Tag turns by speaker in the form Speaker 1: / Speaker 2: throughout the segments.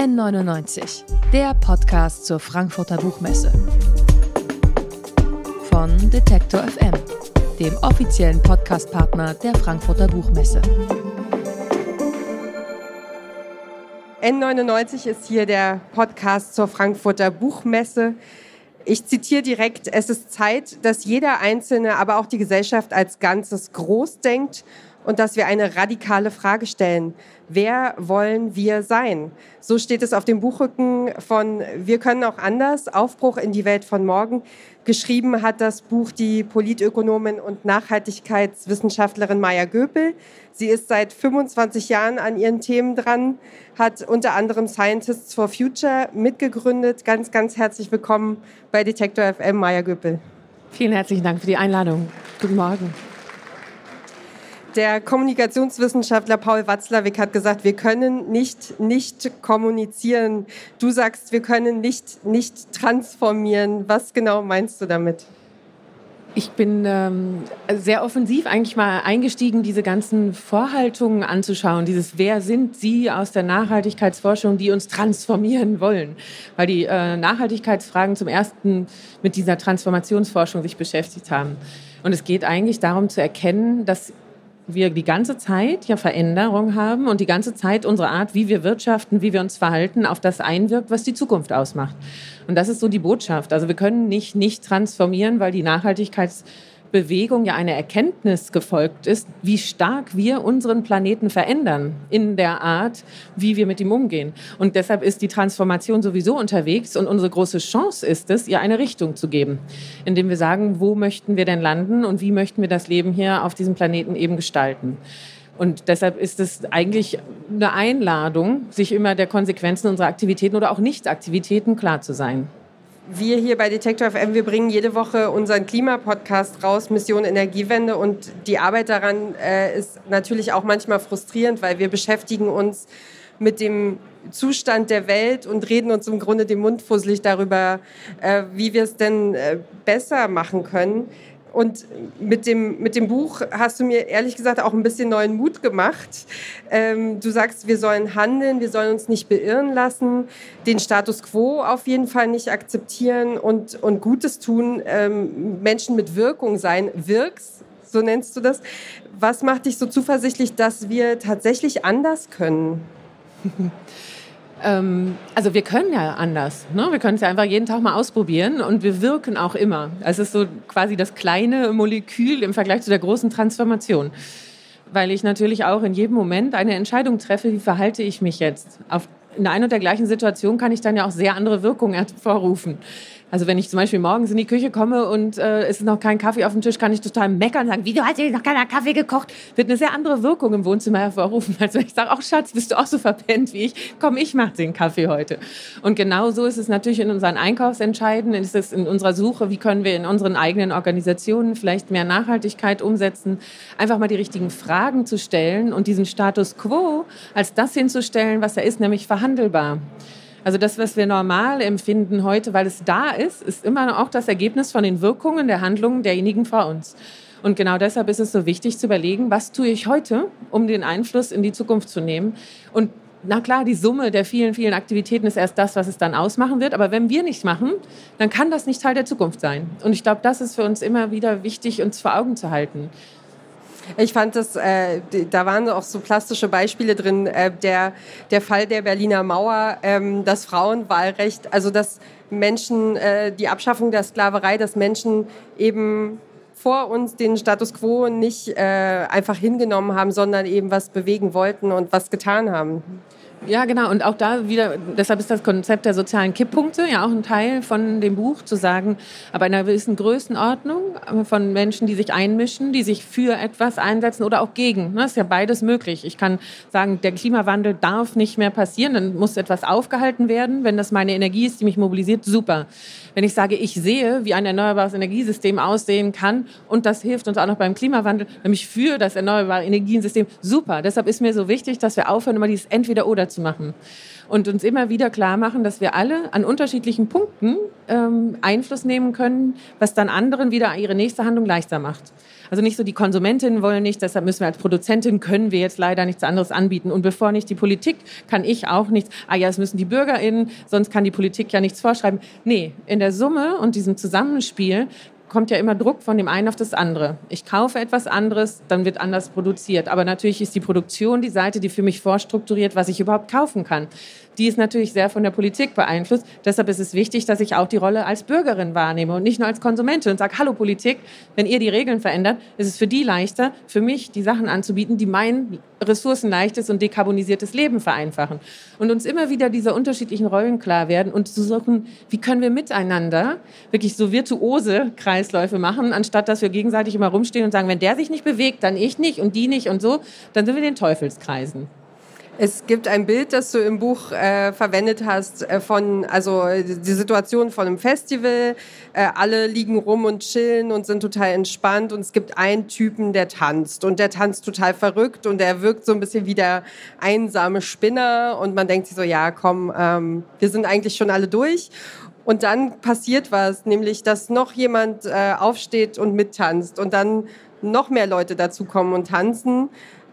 Speaker 1: N99, der Podcast zur Frankfurter Buchmesse. Von Detektor FM, dem offiziellen Podcastpartner der Frankfurter Buchmesse.
Speaker 2: N99 ist hier der Podcast zur Frankfurter Buchmesse. Ich zitiere direkt: Es ist Zeit, dass jeder Einzelne, aber auch die Gesellschaft als Ganzes groß denkt und dass wir eine radikale Frage stellen. Wer wollen wir sein? So steht es auf dem Buchrücken von Wir können auch anders, Aufbruch in die Welt von morgen. Geschrieben hat das Buch die Politökonomin und Nachhaltigkeitswissenschaftlerin Maya Göpel. Sie ist seit 25 Jahren an ihren Themen dran, hat unter anderem Scientists for Future mitgegründet. Ganz, ganz herzlich willkommen bei Detektor FM, Maya Göpel.
Speaker 3: Vielen herzlichen Dank für die Einladung. Guten Morgen.
Speaker 2: Der Kommunikationswissenschaftler Paul Watzlawick hat gesagt, wir können nicht kommunizieren. Du sagst, wir können nicht transformieren. Was genau meinst du damit?
Speaker 3: Ich bin sehr offensiv eigentlich mal eingestiegen, diese ganzen Vorhaltungen anzuschauen. Dieses Wer sind Sie aus der Nachhaltigkeitsforschung, die uns transformieren wollen? Weil die Nachhaltigkeitsfragen zum ersten mit dieser Transformationsforschung sich beschäftigt haben. Und es geht eigentlich darum zu erkennen, dass wir die ganze Zeit ja Veränderung haben und die ganze Zeit unsere Art, wie wir wirtschaften, wie wir uns verhalten, auf das einwirkt, was die Zukunft ausmacht. Und das ist so die Botschaft. Also wir können nicht transformieren, weil die Nachhaltigkeitsbewegung ja eine Erkenntnis gefolgt ist, wie stark wir unseren Planeten verändern in der Art, wie wir mit ihm umgehen. Und deshalb ist die Transformation sowieso unterwegs und unsere große Chance ist es, ihr eine Richtung zu geben, indem wir sagen, wo möchten wir denn landen und wie möchten wir das Leben hier auf diesem Planeten eben gestalten. Und deshalb ist es eigentlich eine Einladung, sich immer der Konsequenzen unserer Aktivitäten oder auch Nicht-Aktivitäten klar zu sein.
Speaker 2: Wir hier bei Detektor FM, wir bringen jede Woche unseren Klimapodcast raus, Mission Energiewende. Und die Arbeit daran ist natürlich auch manchmal frustrierend, weil wir beschäftigen uns mit dem Zustand der Welt und reden uns im Grunde den Mund fusselig darüber, wie wir es denn besser machen können. Und mit dem Buch hast du mir ehrlich gesagt auch ein bisschen neuen Mut gemacht. Du sagst, wir sollen handeln, wir sollen uns nicht beirren lassen, den Status quo auf jeden Fall nicht akzeptieren und Gutes tun, Menschen mit Wirkung sein. Wirks, so nennst du das. Was macht dich so zuversichtlich, dass wir tatsächlich anders können?
Speaker 3: Also wir können ja anders. Ne? Wir können es ja einfach jeden Tag mal ausprobieren und wir wirken auch immer. Es ist so quasi das kleine Molekül im Vergleich zu der großen Transformation. Weil ich natürlich auch in jedem Moment eine Entscheidung treffe, wie verhalte ich mich jetzt. In einer und der gleichen Situation kann ich dann ja auch sehr andere Wirkungen hervorrufen. Also wenn ich zum Beispiel morgens in die Küche komme und es ist noch kein Kaffee auf dem Tisch, kann ich total meckern und sagen, wie, du hast ja noch keiner Kaffee gekocht. Wird eine sehr andere Wirkung im Wohnzimmer hervorrufen, als wenn ich sage, ach Schatz, bist du auch so verpennt wie ich? Komm, ich mach den Kaffee heute. Und genau so ist es natürlich in unseren Einkaufsentscheiden, ist es in unserer Suche, wie können wir in unseren eigenen Organisationen vielleicht mehr Nachhaltigkeit umsetzen, einfach mal die richtigen Fragen zu stellen und diesen Status quo als das hinzustellen, was er ist, nämlich verhandelbar. Also das, was wir normal empfinden heute, weil es da ist immer noch auch das Ergebnis von den Wirkungen der Handlungen derjenigen vor uns. Und genau deshalb ist es so wichtig zu überlegen, was tue ich heute, um den Einfluss in die Zukunft zu nehmen. Und na klar, die Summe der vielen, vielen Aktivitäten ist erst das, was es dann ausmachen wird. Aber wenn wir nichts machen, dann kann das nicht Teil der Zukunft sein. Und ich glaube, das ist für uns immer wieder wichtig, uns vor Augen zu halten.
Speaker 2: Ich fand das, da waren auch so plastische Beispiele drin, der Fall der Berliner Mauer, das Frauenwahlrecht, also dass Menschen, die Abschaffung der Sklaverei, dass Menschen eben vor uns den Status quo nicht einfach hingenommen haben, sondern eben was bewegen wollten und was getan haben.
Speaker 3: Ja, genau. Und auch da wieder, deshalb ist das Konzept der sozialen Kipppunkte ja auch ein Teil von dem Buch, zu sagen, aber in einer gewissen Größenordnung von Menschen, die sich einmischen, die sich für etwas einsetzen oder auch gegen. Das ist ja beides möglich. Ich kann sagen, der Klimawandel darf nicht mehr passieren, dann muss etwas aufgehalten werden. Wenn das meine Energie ist, die mich mobilisiert, super. Wenn ich sage, ich sehe, wie ein erneuerbares Energiesystem aussehen kann und das hilft uns auch noch beim Klimawandel, nämlich für das erneuerbare Energiesystem, super. Deshalb ist mir so wichtig, dass wir aufhören, immer dieses Entweder-Oder zu machen und uns immer wieder klar machen, dass wir alle an unterschiedlichen Punkten Einfluss nehmen können, was dann anderen wieder ihre nächste Handlung leichter macht. Also nicht so, die Konsumentinnen wollen nicht, deshalb müssen wir als Produzentin, können wir jetzt leider nichts anderes anbieten. Und bevor nicht die Politik, kann ich auch nichts. Es müssen die BürgerInnen, sonst kann die Politik ja nichts vorschreiben. Nee, in der Summe und diesem Zusammenspiel kommt ja immer Druck von dem einen auf das andere. Ich kaufe etwas anderes, dann wird anders produziert. Aber natürlich ist die Produktion die Seite, die für mich vorstrukturiert, was ich überhaupt kaufen kann. Die ist natürlich sehr von der Politik beeinflusst. Deshalb ist es wichtig, dass ich auch die Rolle als Bürgerin wahrnehme und nicht nur als Konsumentin und sage, hallo Politik, wenn ihr die Regeln verändert, ist es für die leichter, für mich die Sachen anzubieten, die mein ressourcenleichtes und dekarbonisiertes Leben vereinfachen. Und uns immer wieder diese unterschiedlichen Rollen klar werden und zu suchen, wie können wir miteinander wirklich so virtuose Kreisläufe machen, anstatt dass wir gegenseitig immer rumstehen und sagen, wenn der sich nicht bewegt, dann ich nicht und die nicht und so, dann sind wir in den Teufelskreisen.
Speaker 2: Es gibt ein Bild, das du im Buch verwendet hast, also die Situation von einem Festival. Alle liegen rum und chillen und sind total entspannt. Und es gibt einen Typen, der tanzt. Und der tanzt total verrückt. Und der wirkt so ein bisschen wie der einsame Spinner. Und man denkt sich so, ja komm, wir sind eigentlich schon alle durch. Und dann passiert was, nämlich dass noch jemand aufsteht und mittanzt. Und dann noch mehr Leute dazukommen und tanzen.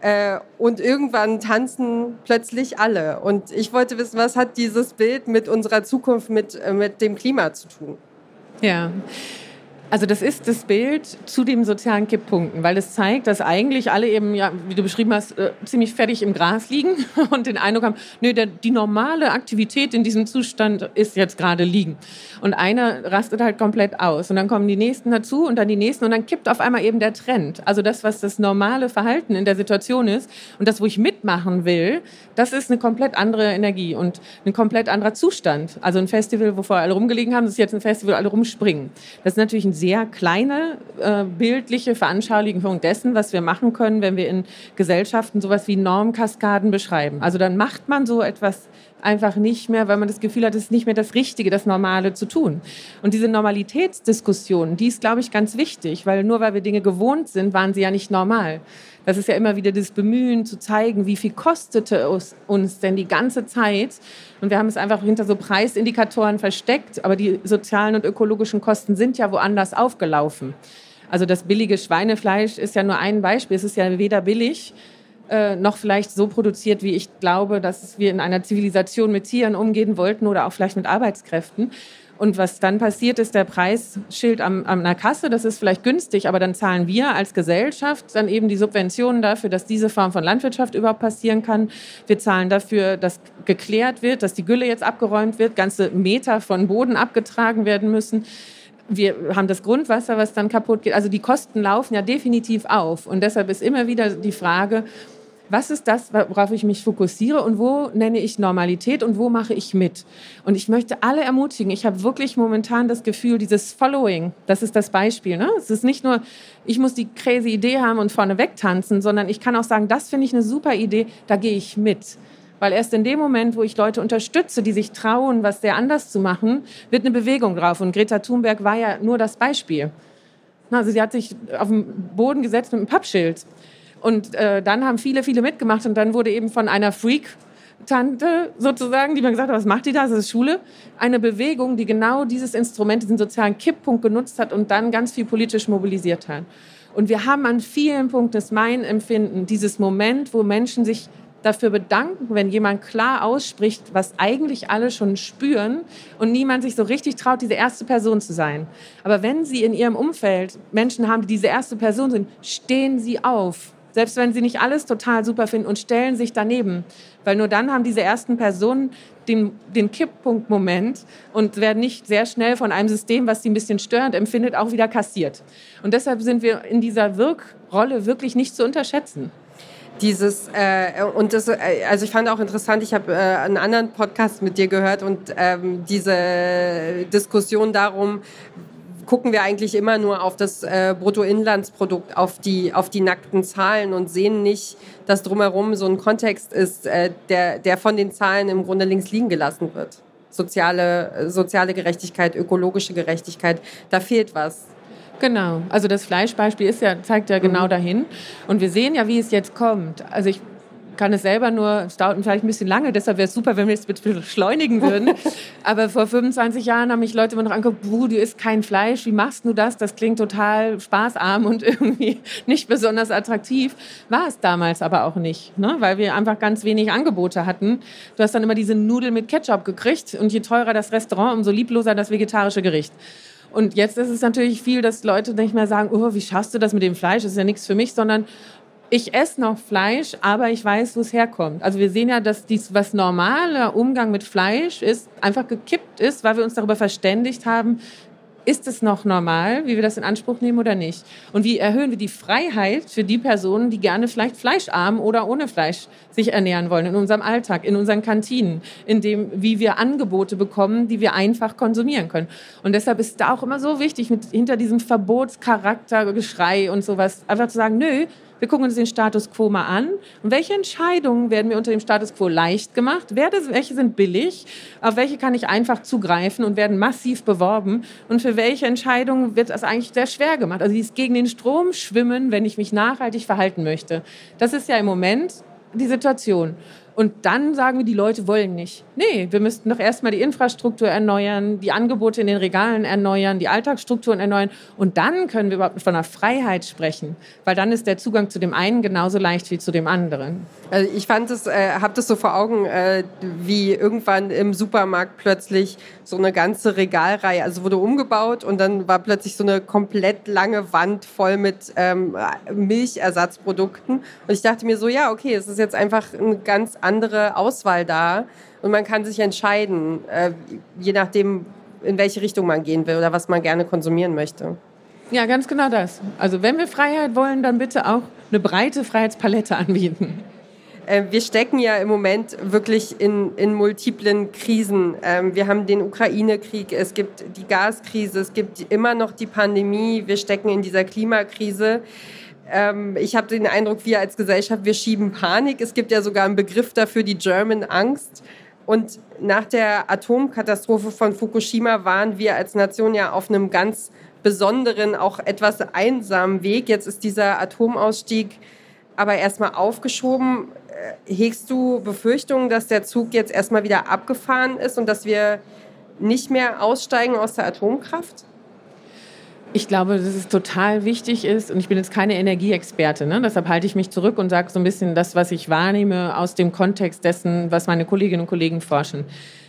Speaker 2: Und irgendwann tanzen plötzlich alle. Und ich wollte wissen, was hat dieses Bild mit unserer Zukunft, mit dem Klima zu tun?
Speaker 3: Ja, also das ist das Bild zu den sozialen Kipppunkten, weil es zeigt, dass eigentlich alle eben, ja, wie du beschrieben hast, ziemlich fertig im Gras liegen und den Eindruck haben, die normale Aktivität in diesem Zustand ist jetzt gerade liegen. Und einer rastet halt komplett aus und dann kommen die Nächsten dazu und dann die Nächsten und dann kippt auf einmal eben der Trend. Also das, was das normale Verhalten in der Situation ist und das, wo ich mitmachen will, das ist eine komplett andere Energie und ein komplett anderer Zustand. Also ein Festival, wo vorher alle rumgelegen haben, das ist jetzt ein Festival, wo alle rumspringen. Das ist natürlich ein sehr kleine bildliche Veranschaulichung dessen, was wir machen können, wenn wir in Gesellschaften sowas wie Normkaskaden beschreiben. Also dann macht man so etwas einfach nicht mehr, weil man das Gefühl hat, es ist nicht mehr das Richtige, das Normale zu tun. Und diese Normalitätsdiskussion, die ist, glaube ich, ganz wichtig, weil nur weil wir Dinge gewohnt sind, waren sie ja nicht normal. Das ist ja immer wieder das Bemühen zu zeigen, wie viel kostete es uns denn die ganze Zeit. Und wir haben es einfach hinter so Preisindikatoren versteckt, aber die sozialen und ökologischen Kosten sind ja woanders aufgelaufen. Also das billige Schweinefleisch ist ja nur ein Beispiel. Es ist ja weder billig, noch vielleicht so produziert, wie ich glaube, dass wir in einer Zivilisation mit Tieren umgehen wollten oder auch vielleicht mit Arbeitskräften. Und was dann passiert, ist der Preisschild an der Kasse, das ist vielleicht günstig, aber dann zahlen wir als Gesellschaft dann eben die Subventionen dafür, dass diese Form von Landwirtschaft überhaupt passieren kann. Wir zahlen dafür, dass geklärt wird, dass die Gülle jetzt abgeräumt wird, ganze Meter von Boden abgetragen werden müssen. Wir haben das Grundwasser, was dann kaputt geht. Also die Kosten laufen ja definitiv auf. Und deshalb ist immer wieder die Frage, was ist das, worauf ich mich fokussiere und wo nenne ich Normalität und wo mache ich mit? Und ich möchte alle ermutigen, ich habe wirklich momentan das Gefühl, dieses Following, das ist das Beispiel. Ne? Es ist nicht nur, ich muss die crazy Idee haben und vorne wegtanzen, sondern ich kann auch sagen, das finde ich eine super Idee, da gehe ich mit. Weil erst in dem Moment, wo ich Leute unterstütze, die sich trauen, was sehr anders zu machen, wird eine Bewegung drauf. Und Greta Thunberg war ja nur das Beispiel. Also sie hat sich auf den Boden gesetzt mit einem Pappschild. Und dann haben viele mitgemacht und dann wurde eben von einer Freak-Tante sozusagen, die mir gesagt hat, was macht die da, das ist Schule, eine Bewegung, die genau dieses Instrument, diesen sozialen Kipppunkt genutzt hat und dann ganz viel politisch mobilisiert hat. Und wir haben an vielen Punkten, das ist mein Empfinden, dieses Moment, wo Menschen sich dafür bedanken, wenn jemand klar ausspricht, was eigentlich alle schon spüren und niemand sich so richtig traut, diese erste Person zu sein. Aber wenn sie in ihrem Umfeld Menschen haben, die diese erste Person sind, stehen sie auf. Selbst wenn sie nicht alles total super finden und stellen sich daneben. Weil nur dann haben diese ersten Personen den Kipppunktmoment und werden nicht sehr schnell von einem System, was sie ein bisschen störend empfindet, auch wieder kassiert. Und deshalb sind wir in dieser Wirkrolle wirklich nicht zu unterschätzen.
Speaker 2: Also ich fand auch interessant, ich habe einen anderen Podcast mit dir gehört und diese Diskussion darum, gucken wir eigentlich immer nur auf das Bruttoinlandsprodukt, auf die nackten Zahlen und sehen nicht, dass drumherum so ein Kontext ist, der von den Zahlen im Grunde links liegen gelassen wird. Soziale Gerechtigkeit, ökologische Gerechtigkeit, da fehlt was.
Speaker 3: Genau, also das Fleischbeispiel zeigt ja genau dahin. Und wir sehen ja, wie es jetzt kommt. Also kann es selber nur, es dauert vielleicht ein bisschen lange, deshalb wäre es super, wenn wir es beschleunigen würden. Aber vor 25 Jahren haben mich Leute immer noch angeguckt, du isst kein Fleisch, wie machst du das? Das klingt total spaßarm und irgendwie nicht besonders attraktiv. War es damals aber auch nicht, ne? Weil wir einfach ganz wenig Angebote hatten. Du hast dann immer diese Nudeln mit Ketchup gekriegt und je teurer das Restaurant, umso liebloser das vegetarische Gericht. Und jetzt ist es natürlich viel, dass Leute nicht mehr sagen, oh, wie schaffst du das mit dem Fleisch? Das ist ja nichts für mich, sondern ich esse noch Fleisch, aber ich weiß, wo es herkommt. Also wir sehen ja, dass was normaler Umgang mit Fleisch ist, einfach gekippt ist, weil wir uns darüber verständigt haben, ist es noch normal, wie wir das in Anspruch nehmen oder nicht? Und wie erhöhen wir die Freiheit für die Personen, die gerne vielleicht fleischarm oder ohne Fleisch sich ernähren wollen in unserem Alltag, in unseren Kantinen, in dem, wie wir Angebote bekommen, die wir einfach konsumieren können. Und deshalb ist da auch immer so wichtig, hinter diesem Verbotscharakter, Geschrei und sowas, einfach zu sagen, nö, wir gucken uns den Status Quo mal an. Und welche Entscheidungen werden mir unter dem Status Quo leicht gemacht? Welche sind billig? Auf welche kann ich einfach zugreifen und werden massiv beworben? Und für welche Entscheidungen wird das eigentlich sehr schwer gemacht? Also dieses gegen den Strom schwimmen, wenn ich mich nachhaltig verhalten möchte. Das ist ja im Moment die Situation. Und dann sagen wir, die Leute wollen nicht. Nee, wir müssten doch erstmal die Infrastruktur erneuern, die Angebote in den Regalen erneuern, die Alltagsstrukturen erneuern. Und dann können wir überhaupt von einer Freiheit sprechen. Weil dann ist der Zugang zu dem einen genauso leicht wie zu dem anderen.
Speaker 2: Also ich habe das so vor Augen, wie irgendwann im Supermarkt plötzlich so eine ganze Regalreihe, also wurde umgebaut und dann war plötzlich so eine komplett lange Wand voll mit Milchersatzprodukten. Und ich dachte mir so, ja, okay, es ist jetzt einfach eine ganz andere Auswahl da und man kann sich entscheiden, je nachdem, in welche Richtung man gehen will oder was man gerne konsumieren möchte.
Speaker 3: Ja, ganz genau das. Also wenn wir Freiheit wollen, dann bitte auch eine breite Freiheitspalette anbieten.
Speaker 2: Wir stecken ja im Moment wirklich in multiplen Krisen. Wir haben den Ukraine-Krieg, es gibt die Gaskrise, es gibt immer noch die Pandemie, wir stecken in dieser Klimakrise. Ich habe den Eindruck, wir als Gesellschaft, wir schieben Panik. Es gibt ja sogar einen Begriff dafür, die German Angst. Und nach der Atomkatastrophe von Fukushima waren wir als Nation ja auf einem ganz besonderen, auch etwas einsamen Weg. Jetzt ist dieser Atomausstieg aber erstmal aufgeschoben. Hegst du Befürchtungen, dass der Zug jetzt erstmal wieder abgefahren ist und dass wir nicht mehr aussteigen aus der Atomkraft?
Speaker 3: Ich glaube, dass es total wichtig ist, und ich bin jetzt keine Energieexperte, ne? Deshalb halte ich mich zurück und sage so ein bisschen das, was ich wahrnehme aus dem Kontext dessen, was meine Kolleginnen und Kollegen forschen.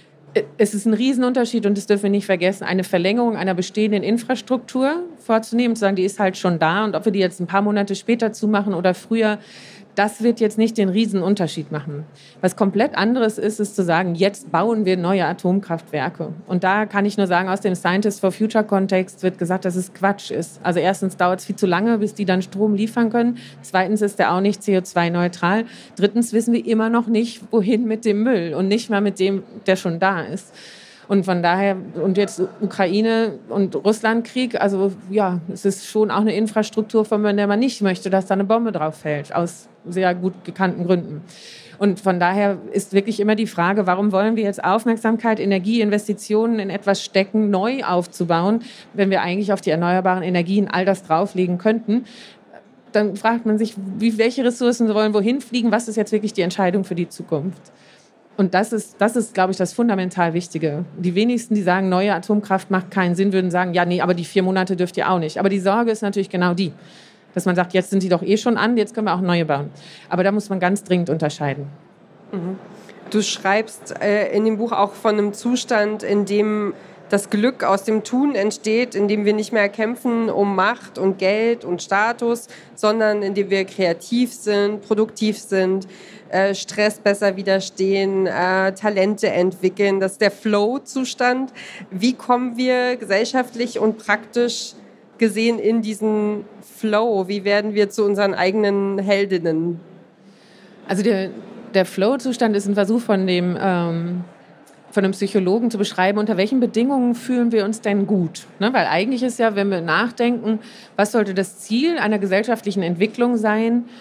Speaker 3: Es ist ein Riesenunterschied, und das dürfen wir nicht vergessen, eine Verlängerung einer bestehenden Infrastruktur vorzunehmen, zu sagen, die ist halt schon da, und ob wir die jetzt ein paar Monate später zumachen oder früher, das wird jetzt nicht den Riesenunterschied machen. Was komplett anderes ist, ist zu sagen, jetzt bauen wir neue Atomkraftwerke. Und da kann ich nur sagen, aus dem Scientists for Future Kontext wird gesagt, dass es Quatsch ist. Also erstens dauert es viel zu lange, bis die dann Strom liefern können. Zweitens ist der auch nicht CO2-neutral. Drittens wissen wir immer noch nicht, wohin mit dem Müll und nicht mal mit dem, der schon da ist. Und von daher, und jetzt Ukraine- und Russlandkrieg, also ja, es ist schon auch eine Infrastruktur, von der man nicht möchte, dass da eine Bombe drauf fällt, aus sehr gut gekannten Gründen. Und von daher ist wirklich immer die Frage, warum wollen wir jetzt Aufmerksamkeit, Energie, Investitionen in etwas stecken, neu aufzubauen, wenn wir eigentlich auf die erneuerbaren Energien all das drauflegen könnten? Dann fragt man sich, welche Ressourcen wollen wohin fliegen, was ist jetzt wirklich die Entscheidung für die Zukunft? Und das ist, glaube ich, das fundamental Wichtige. Die wenigsten, die sagen, neue Atomkraft macht keinen Sinn, würden sagen, ja, nee, aber die 4 Monate dürft ihr auch nicht. Aber die Sorge ist natürlich genau die, dass man sagt, jetzt sind die doch eh schon an, jetzt können wir auch neue bauen. Aber da muss man ganz dringend unterscheiden.
Speaker 2: Mhm. Du schreibst in dem Buch auch von einem Zustand, in dem das Glück aus dem Tun entsteht, in dem wir nicht mehr kämpfen um Macht und Geld und Status, sondern in dem wir kreativ sind, produktiv sind, Stress besser widerstehen, Talente entwickeln. Das ist der Flow-Zustand. Wie kommen wir gesellschaftlich und praktisch gesehen in diesen Flow? Wie werden wir zu unseren eigenen Heldinnen?
Speaker 3: Also der Flow-Zustand ist ein Versuch von einem Psychologen zu beschreiben, unter welchen Bedingungen fühlen wir uns denn gut. Ne? Weil eigentlich ist ja, wenn wir nachdenken, was sollte das Ziel einer gesellschaftlichen Entwicklung sein,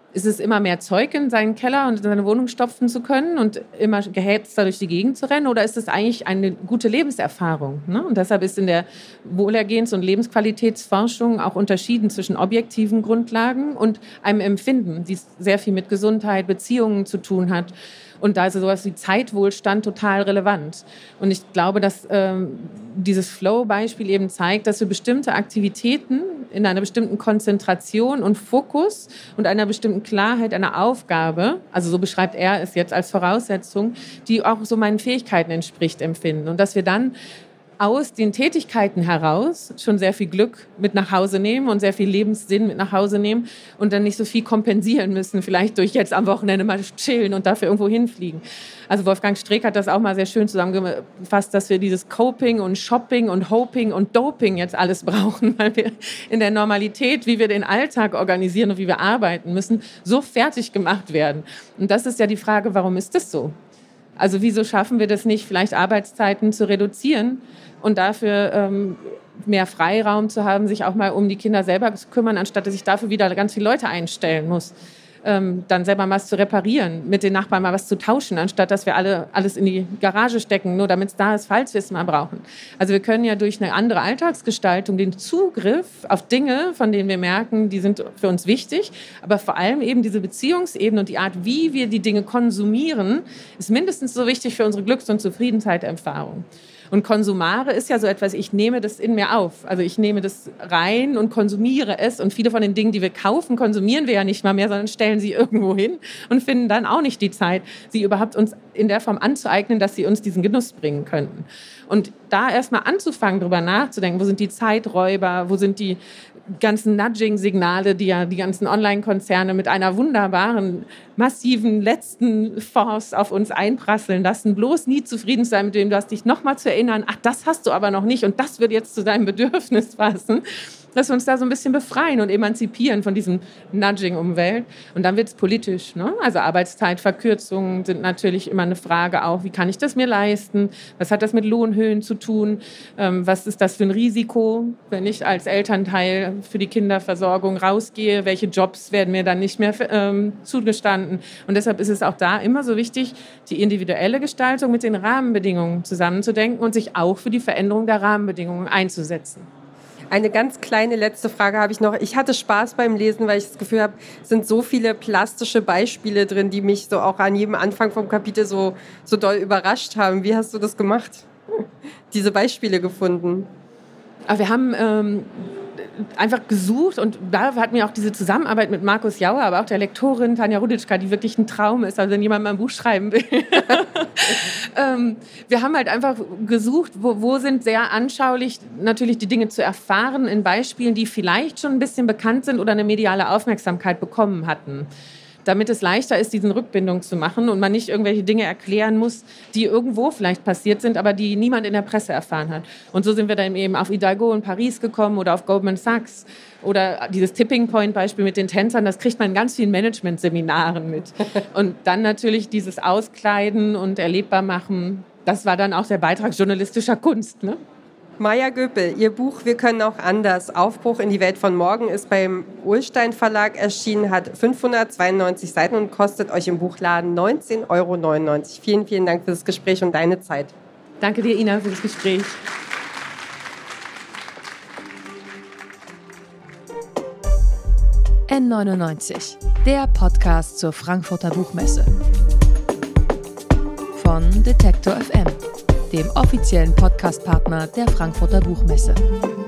Speaker 3: ist es immer mehr Zeug in seinen Keller und in seine Wohnung stopfen zu können und immer gehetzt da durch die Gegend zu rennen? Oder ist es eigentlich eine gute Lebenserfahrung? Ne? Und deshalb ist in der Wohlergehens- und Lebensqualitätsforschung auch unterschieden zwischen objektiven Grundlagen und einem Empfinden, die sehr viel mit Gesundheit, Beziehungen zu tun hat. Und da ist sowas wie Zeitwohlstand total relevant. Und ich glaube, dass dieses Flow-Beispiel eben zeigt, dass wir bestimmte Aktivitäten in einer bestimmten Konzentration und Fokus und einer bestimmten Klarheit einer Aufgabe, also so beschreibt er es jetzt als Voraussetzung, die auch so meinen Fähigkeiten entspricht, empfinden. Und dass wir dann aus den Tätigkeiten heraus schon sehr viel Glück mit nach Hause nehmen und sehr viel Lebenssinn mit nach Hause nehmen und dann nicht so viel kompensieren müssen, vielleicht durch jetzt am Wochenende mal chillen und dafür irgendwo hinfliegen. Also Wolfgang Streeck hat das auch mal sehr schön zusammengefasst, dass wir dieses Coping und Shopping und Hoping und Doping jetzt alles brauchen, weil wir in der Normalität, wie wir den Alltag organisieren und wie wir arbeiten müssen, so fertig gemacht werden. Und das ist ja die Frage, warum ist das so? Also wieso schaffen wir das nicht, vielleicht Arbeitszeiten zu reduzieren und dafür mehr Freiraum zu haben, sich auch mal um die Kinder selber zu kümmern, anstatt dass ich dafür wieder ganz viele Leute einstellen muss. Dann selber was zu reparieren, mit den Nachbarn mal was zu tauschen, anstatt dass wir alles in die Garage stecken, nur damit es da ist, falls wir es mal brauchen. Also wir können ja durch eine andere Alltagsgestaltung den Zugriff auf Dinge, von denen wir merken, die sind für uns wichtig, aber vor allem eben diese Beziehungsebene und die Art, wie wir die Dinge konsumieren, ist mindestens so wichtig für unsere Glücks- und Zufriedenheitserfahrung. Und Konsumare ist ja so etwas, ich nehme das in mir auf. Also ich nehme das rein und konsumiere es. Und viele von den Dingen, die wir kaufen, konsumieren wir ja nicht mal mehr, sondern stellen sie irgendwo hin und finden dann auch nicht die Zeit, sie überhaupt uns in der Form anzueignen, dass sie uns diesen Genuss bringen könnten. Und da erstmal anzufangen, darüber nachzudenken, wo sind die Zeiträuber, wo sind die ganzen Nudging-Signale, die ja die ganzen Online-Konzerne mit einer wunderbaren, massiven letzten Force auf uns einprasseln lassen. Bloß nie zufrieden sein mit dem, du hast dich nochmal zu erinnern, ach, das hast du aber noch nicht und das wird jetzt zu deinem Bedürfnis passen. Dass wir uns da so ein bisschen befreien und emanzipieren von diesem Nudging-Umwelt. Und dann wird es politisch. Ne? Also Arbeitszeitverkürzungen sind natürlich immer eine Frage auch, wie kann ich das mir leisten? Was hat das mit Lohnhöhen zu tun? Was ist das für ein Risiko, wenn ich als Elternteil für die Kinderversorgung rausgehe? Welche Jobs werden mir dann nicht mehr zugestanden? Und deshalb ist es auch da immer so wichtig, die individuelle Gestaltung mit den Rahmenbedingungen zusammenzudenken und sich auch für die Veränderung der Rahmenbedingungen einzusetzen.
Speaker 2: Eine ganz kleine letzte Frage habe ich noch. Ich hatte Spaß beim Lesen, weil ich das Gefühl habe, es sind so viele plastische Beispiele drin, die mich so auch an jedem Anfang vom Kapitel so doll überrascht haben. Wie hast du das gemacht? Diese Beispiele gefunden?
Speaker 3: Aber wir haben einfach gesucht und da hatten wir auch diese Zusammenarbeit mit Markus Jauer, aber auch der Lektorin Tanja Ruditschka, die wirklich ein Traum ist, also wenn jemand mal ein Buch schreiben will. Wir haben halt einfach gesucht, wo sind sehr anschaulich natürlich die Dinge zu erfahren in Beispielen, die vielleicht schon ein bisschen bekannt sind oder eine mediale Aufmerksamkeit bekommen hatten. Damit es leichter ist, diesen Rückbindung zu machen und man nicht irgendwelche Dinge erklären muss, die irgendwo vielleicht passiert sind, aber die niemand in der Presse erfahren hat. Und so sind wir dann eben auf Hidalgo in Paris gekommen oder auf Goldman Sachs oder dieses Tipping Point Beispiel mit den Tänzern, das kriegt man in ganz vielen Management-Seminaren mit. Und dann natürlich dieses Auskleiden und erlebbar machen, das war dann auch der Beitrag journalistischer Kunst, ne?
Speaker 2: Maja Göpel, Ihr Buch Wir können auch anders. Aufbruch in die Welt von morgen ist beim Ullstein Verlag erschienen, hat 592 Seiten und kostet euch im Buchladen 19,99 €. Vielen, vielen Dank für das Gespräch und deine Zeit.
Speaker 3: Danke dir, Ina, für das Gespräch.
Speaker 1: N99, der Podcast zur Frankfurter Buchmesse. Von Detektor FM, dem offiziellen Podcastpartner der Frankfurter Buchmesse.